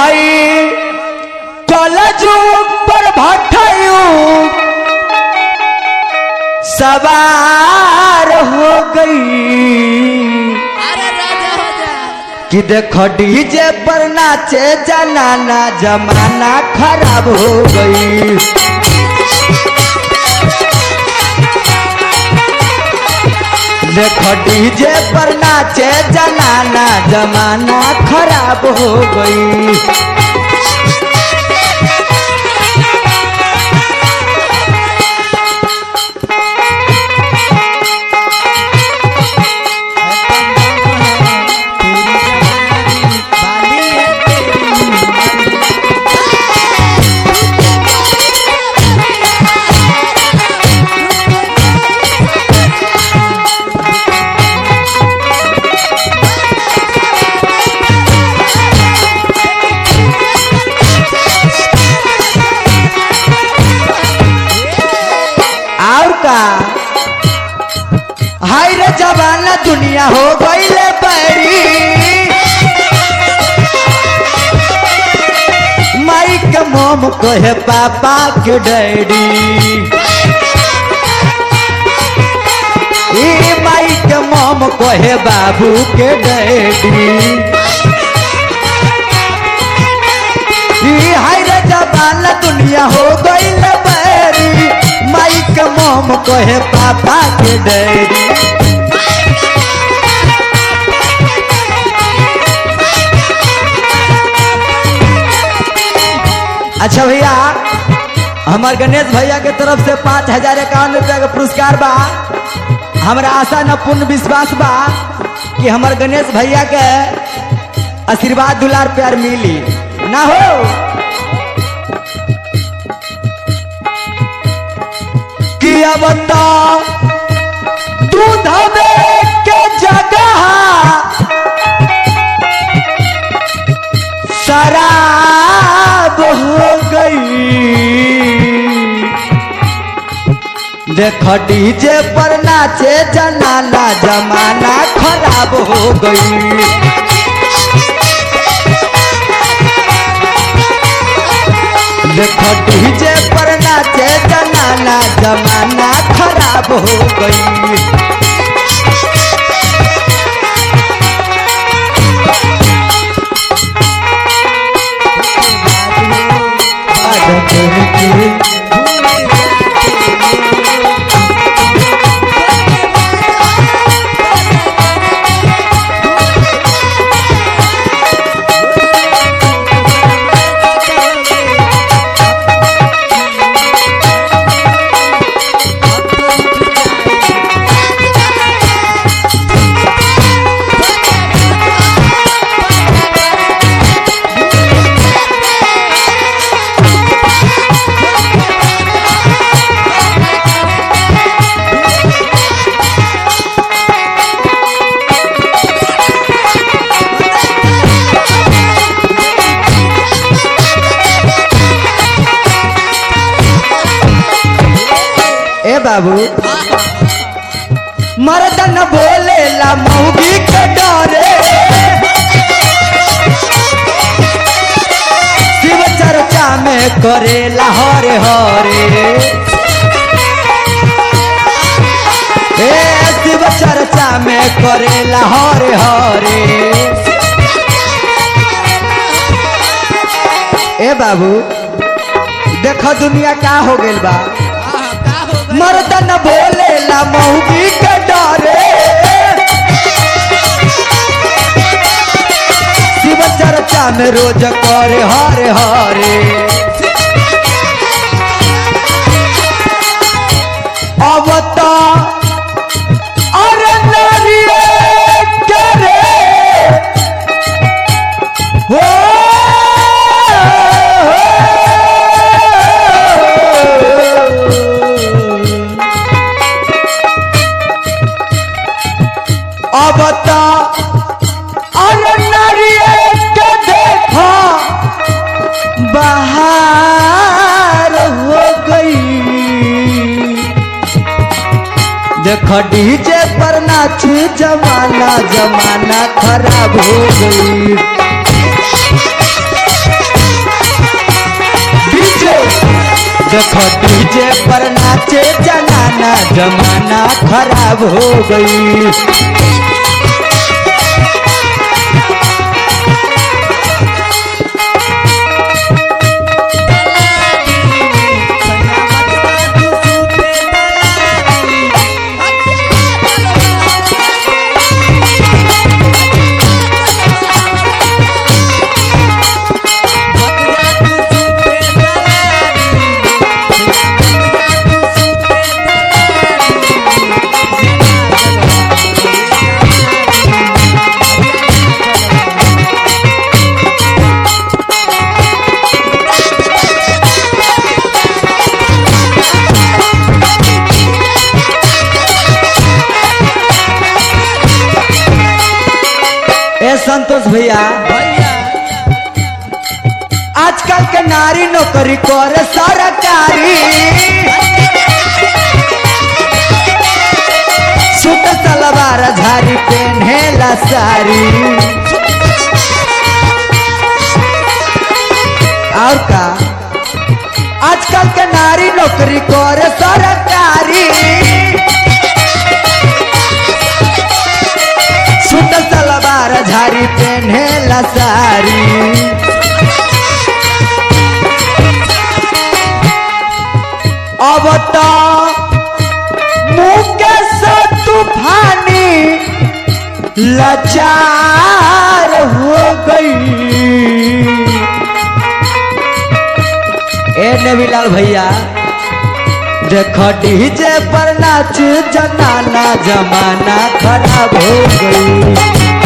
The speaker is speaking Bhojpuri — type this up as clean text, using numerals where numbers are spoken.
हई कलजुग पर भट्टयुग सवार हो गई कि देखो डीजे पर नाचे जनाना जमाना खराब हो गई। देखो डीजे पर नाचे जनाना जमाना खराब हो गई। हाय रे जवाना दुनिया हो गई ले बैरी माई के मोम कहे पापा के डैडी माई के मोम कहे बाबू के डैडी। हाय रे जवाना दुनिया हो गई ले बैरी माई के मोम कहे पापा के डैडी। अच्छा भैया हमार गणेश भैया के तरफ से 5051 रुपया का पुरस्कार बा। हमारा आशा न पूर्ण विश्वास बा कि हमार गणेश भैया के आशीर्वाद दुलार प्यार मिली ना हो। कि अब तो दूध के जगह शराब हो गई। देखो डीजे पर नाचे जनाना जमाना खराब हो गई। देखो डीजे पर नाचे जनाना जमाना खराब हो गई। बाबू मर्द न बोले ला मौगी के डरे शिव चर्चा में करे ला हरे हरे शिव चर्चा में करे ला हरे हरे। ए बाबू देखो दुनिया क्या हो गई बा। मर्द न बोले ला मौगी के डरे शिव चर्चा में रोज करे हरे हरे। अब तो अरे नारिये करे हो अब तो अरे नारिये के देखो बाहर हो गई। देखो डीजे पर नाची जमाना जमाना खराब हो गई। देखो डीजे पर नाचे जनाना जमाना खराब हो गई। संतोष भैया आजकल के नारी नौकरी करे सरकारी, सूट सलवार झाड़ी पहनेला साड़ी। और का आजकल के नारी नौकरी करे सरकारी, सूट सलवार झाड़ी पहनेला साड़ी। अब तो मुकेश तूफानी लाचार हो गई। ए नवीलाल भैया देखो डीजे पर नाच जनाना जमाना खराब हो गई।